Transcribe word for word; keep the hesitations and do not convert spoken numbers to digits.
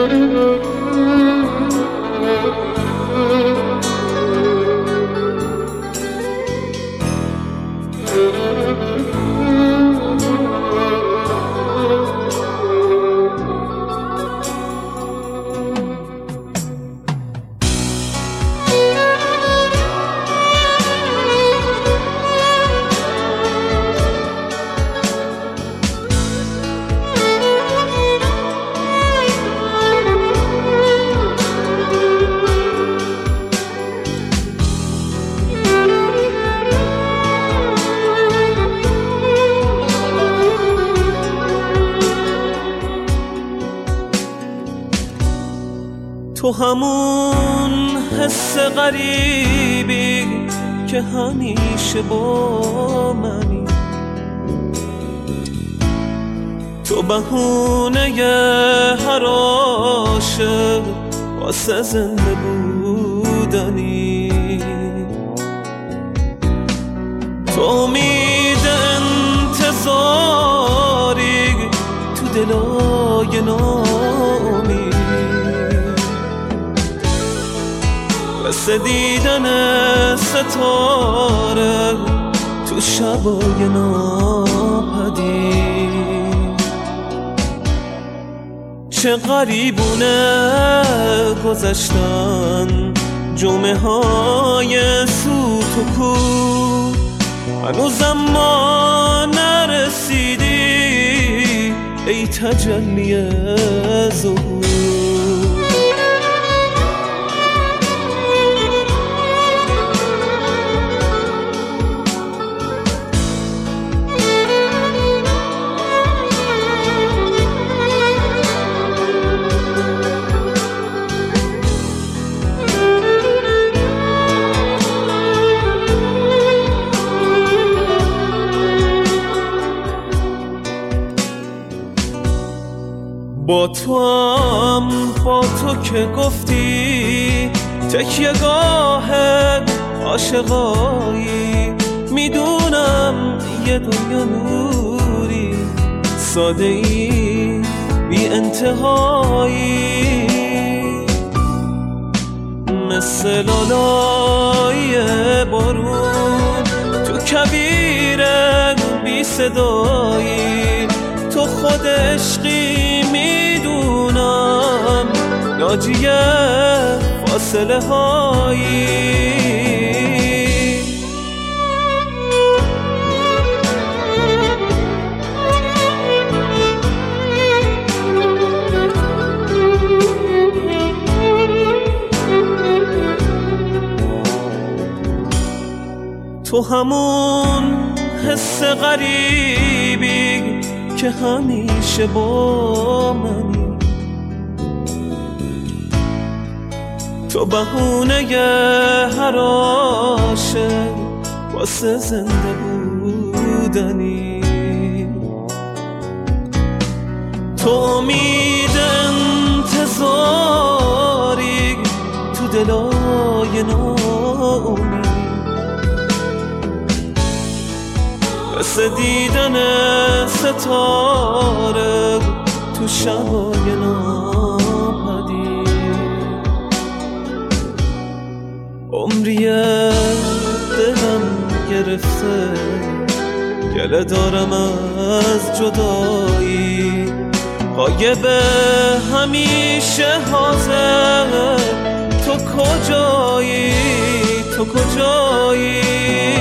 تو همون حس غریبی که همیشه با منی، تو بهونه هر عاشق واسه زنده بودنی، تو امید انتظاری تو دلای نامی، مثل دیدن ستاره تو شبای ناپدید. چه غریبونه گذشتن جمعه های سوت و کور، هنوزم ما نرسیدی ای تجلی ظهور. با تو هم با تو که گفتی تکیه گاه عاشقایی، میدونم یه دنیا نوری ساده ای بی انتهایی، مثل لالای بارون تو کویر بی صدایی، تو خود عشقی میدونم ناجی فاصله هایی. تو همون حس غریبی که همیشه با منی، تو بهونه هر عاشق واسه زنده بودنی، تو امید انتظاری تو دلای نامی، مثل دیدن ستاره تو شبای ناپدید. عمریه دلم گرفته گله دارم از جدایی، غایب همیشه حاضر تو کجایی، تو کجایی.